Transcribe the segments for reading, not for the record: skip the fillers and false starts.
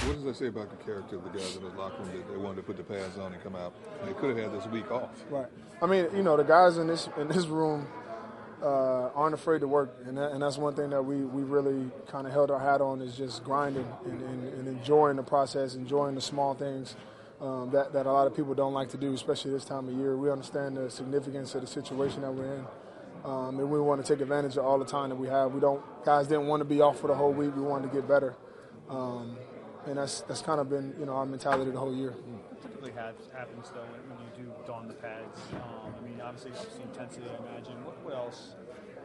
What does that say about the character of the guys in the locker room that they wanted to put the pads on and come out? They could have had this week off. Right. I mean, the guys in this room aren't afraid to work, and that's one thing that we really kind of held our hat on, is just grinding and enjoying the process, enjoying the small things that a lot of people don't like to do, especially this time of year. We understand the significance of the situation that we're in, and we want to take advantage of all the time that we have. Guys didn't want to be off for the whole week. We wanted to get better. And that's kind of been, our mentality the whole year. What typically happens, though, when you do don the pads? I mean, obviously, it's the intensity, I imagine. What else?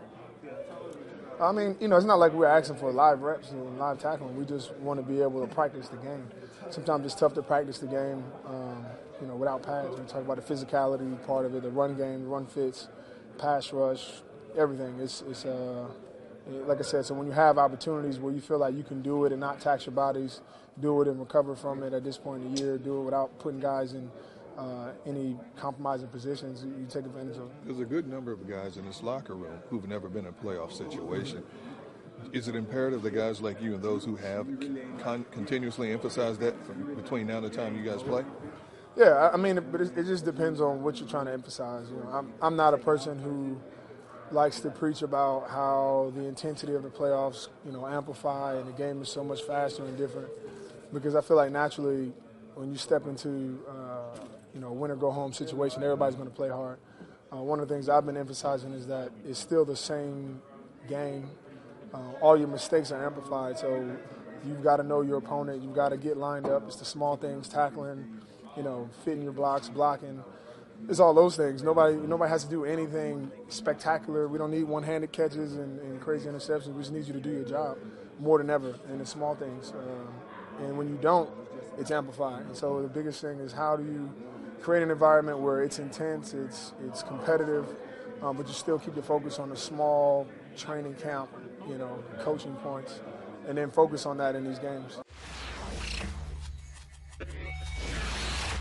I mean, it's not like we're asking for live reps and live tackling. We just want to be able to practice the game. Sometimes it's tough to practice the game, without pads. We talk about the physicality part of it, the run game, the run fits, pass rush, everything. It's like I said, so when you have opportunities where you feel like you can do it and not tax your bodies, do it and recover from it at this point in the year, do it without putting guys in any compromising positions, you take advantage of it. There's a good number of guys in this locker room who've never been in a playoff situation. Is it imperative that guys like you and those who have continuously emphasized that from between now and the time you guys play? Yeah, I mean, but it just depends on what you're trying to emphasize. I'm not a person who likes to preach about how the intensity of the playoffs, amplify, and the game is so much faster and different, because I feel like naturally when you step into a win-or-go-home situation, everybody's going to play hard. One of the things I've been emphasizing is that it's still the same game. All your mistakes are amplified, so you've got to know your opponent. You've got to get lined up. It's the small things, tackling, fitting your blocks, blocking. It's all those things. Nobody has to do anything spectacular. We don't need one-handed catches and crazy interceptions. We just need you to do your job more than ever in the small things. And when you don't, it's amplified. And so the biggest thing is, how do you create an environment where it's intense, it's competitive, but you still keep the focus on the small training camp, coaching points, and then focus on that in these games.